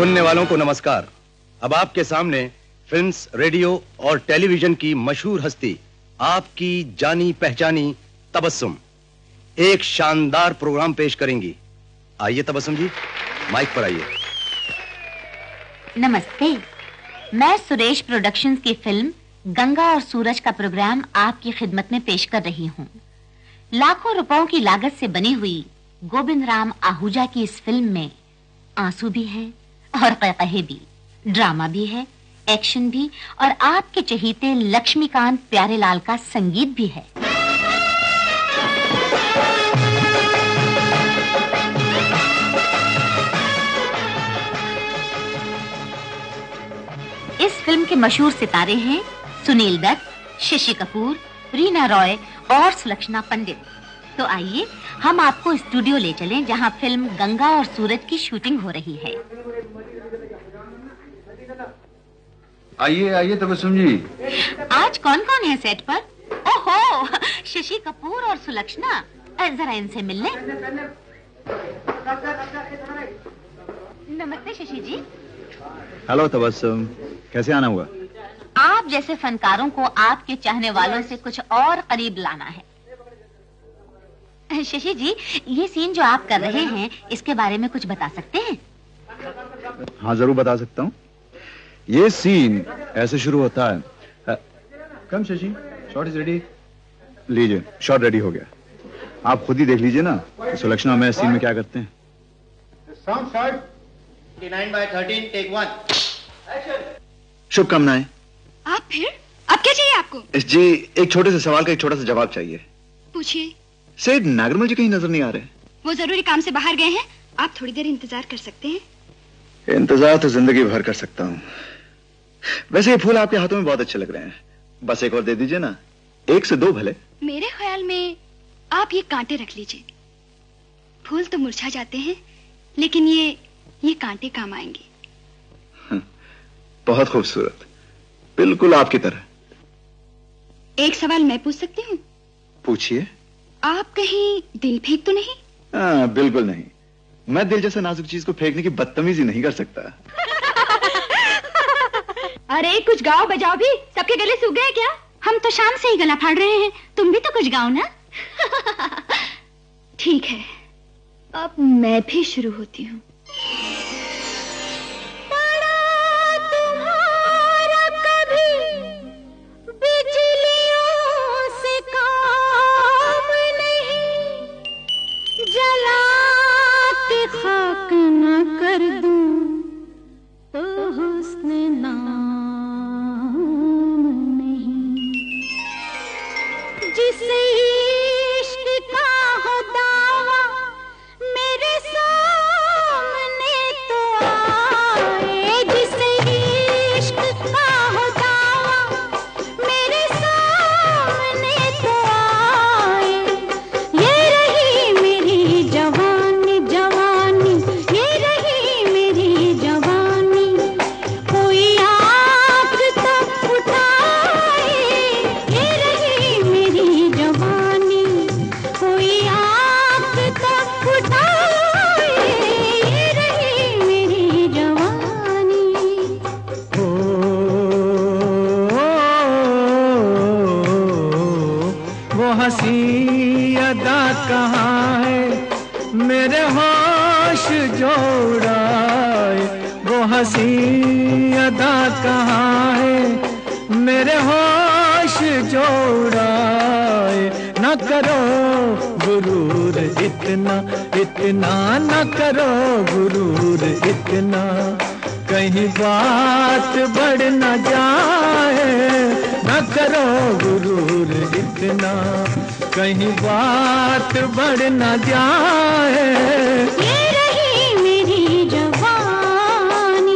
सुनने वालों को नमस्कार। अब आपके सामने फिल्म्स, रेडियो और टेलीविजन की मशहूर हस्ती, आपकी जानी पहचानी तबस्सुम एक शानदार प्रोग्राम पेश करेंगी। आइए तबस्सुम जी, माइक पर आइए। नमस्ते, मैं सुरेश प्रोडक्शंस की फिल्म गंगा और सूरज का प्रोग्राम आपकी खिदमत में पेश कर रही हूँ। लाखों रुपयों की लागत से बनी हुई गोविंद राम आहूजा की इस फिल्म में आंसू भी है और क़हक़हे भी, ड्रामा भी है, एक्शन भी और आपके चहीते लक्ष्मीकांत प्यारेलाल का संगीत भी है। इस फिल्म के मशहूर सितारे हैं सुनील दत्त, शशि कपूर, रीना रॉय और सुलक्षणा पंडित। तो आइए हम आपको स्टूडियो ले चलें जहां फिल्म गंगा और सूरज की शूटिंग हो रही है। आइए आइए तबस्सुम जी। आज कौन कौन है सेट पर? ओहो, शशि कपूर और सुलक्षणा, जरा इनसे मिल लें। नमस्ते शशि जी। हेलो तबस्सुम, कैसे आना हुआ? आप जैसे फनकारों को आपके चाहने वालों से कुछ और करीब लाना है। शशि जी, ये सीन जो आप कर रहे हैं, इसके बारे में कुछ बता सकते हैं? हाँ, जरूर बता सकता हूँ। ये सीन ऐसे शुरू होता है। Come Shashi, shot is ready. लीजिए, शॉट रेडी हो गया। आप खुद ही देख लीजिए ना कि सुलक्षणा में सीन में क्या करते हैं। साउंड शॉट 29/13 टेक 1 शुभकामनाएं। आप फिर? अब क्या चाहिए आपको? जी, एक छोटे से सवाल का एक छोटा सा जवाब चाहिए। पूछिए। सेठ नागरमल जी कहीं नजर नहीं आ रहे? वो जरूरी काम से बाहर गए हैं। आप थोड़ी देर इंतजार कर सकते हैं? इंतजार तो जिंदगी भर कर सकता हूँ। वैसे ये फूल आपके हाथों में बहुत अच्छे लग रहे हैं। बस एक और दे दीजिए ना, 1 से 2 भले। मेरे ख्याल में आप ये कांटे रख लीजिए। फूल तो मुरझा जाते हैं, लेकिन ये कांटे काम आएंगे। बहुत खूबसूरत, बिल्कुल आपकी तरह। एक सवाल मैं पूछ सकती हूँ? पूछिए। आप कहीं दिल फेंक तो नहीं? बिल्कुल नहीं। मैं दिल जैसे नाजुक चीज को फेंकने की बदतमीजी नहीं कर सकता। अरे कुछ गाओ बजाओ भी। सबके गले सूख गए क्या? हम तो शाम से ही गला फाड़ रहे हैं, तुम भी तो कुछ गाओ ना। ठीक है, अब मैं भी शुरू होती हूँ। हंसी अदा कहाँ है मेरे होश जो उड़ाए, वो हंसी अदा कहाँ है मेरे होश जो उड़ाए। न करो गुरूर इतना इतना, न करो गुरूर इतना, कहीं बात बढ़ न जाए। न करो गुरूर इतना, कहीं बात बढ़ न जाए। ये रही मेरी जवानी।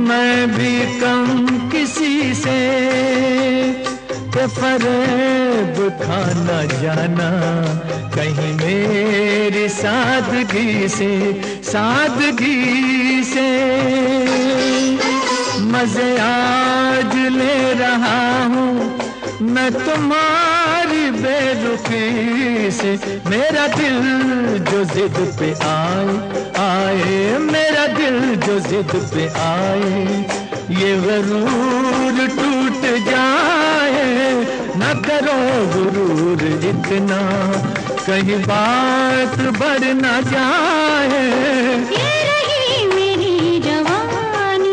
मैं भी कम किसी से के फरेब खाना जाना, कहीं मेरी सादगी से मजे आज ले रहा हूँ मैं तुम्हारी बेरुखी से। मेरा दिल जो जिद पे आए, मेरा दिल जो जिद पे आए, ये गरूर टूट जाए। न करो गुरूर इतना, कहीं बात बढ़ न जाए। ये रही मेरी जवानी,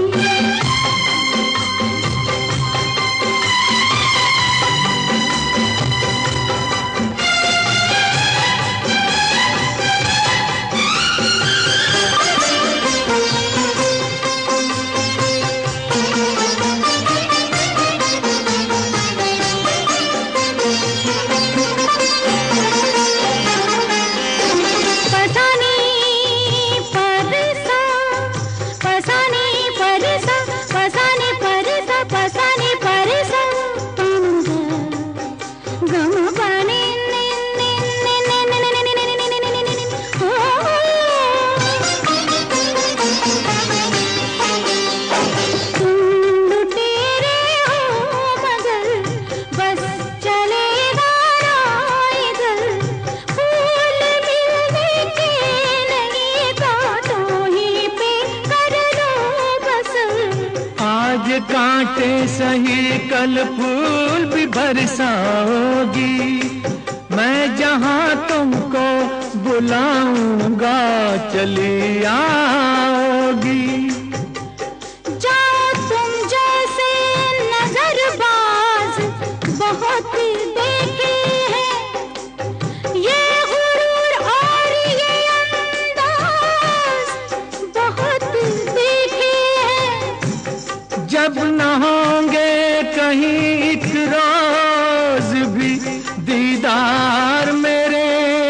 कांटे सही कल फूल भी बरसाओगी। मैं जहां तुमको बुलाऊंगा चली आओगी। जाओ तुम जैसे नजरबाज बहुत देखे हैं, ये गुरूर और ये अंदाज बहुत देखे हैं। जब न होंगे कहीं एक रोज भी दीदार मेरे,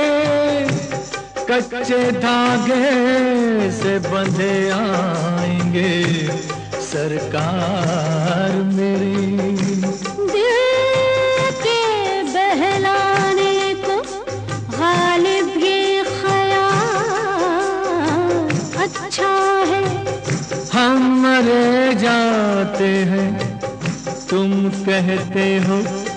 कच्चे धागे से बंधे आएंगे सरकार मेरी। दिल के बहलाने को गालिब ये ख्याल अच्छा है। हम मरे जाते हैं तुम कहते हो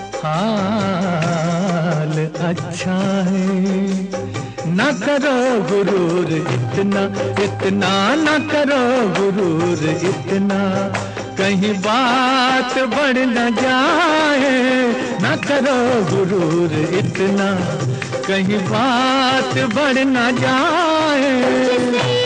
हाल अच्छा है। न करो गुरूर इतना इतना, न करो गुरूर इतना, कहीं बात बढ़ न जाए। न करो गुरूर इतना, कहीं बात बढ़ न जाए।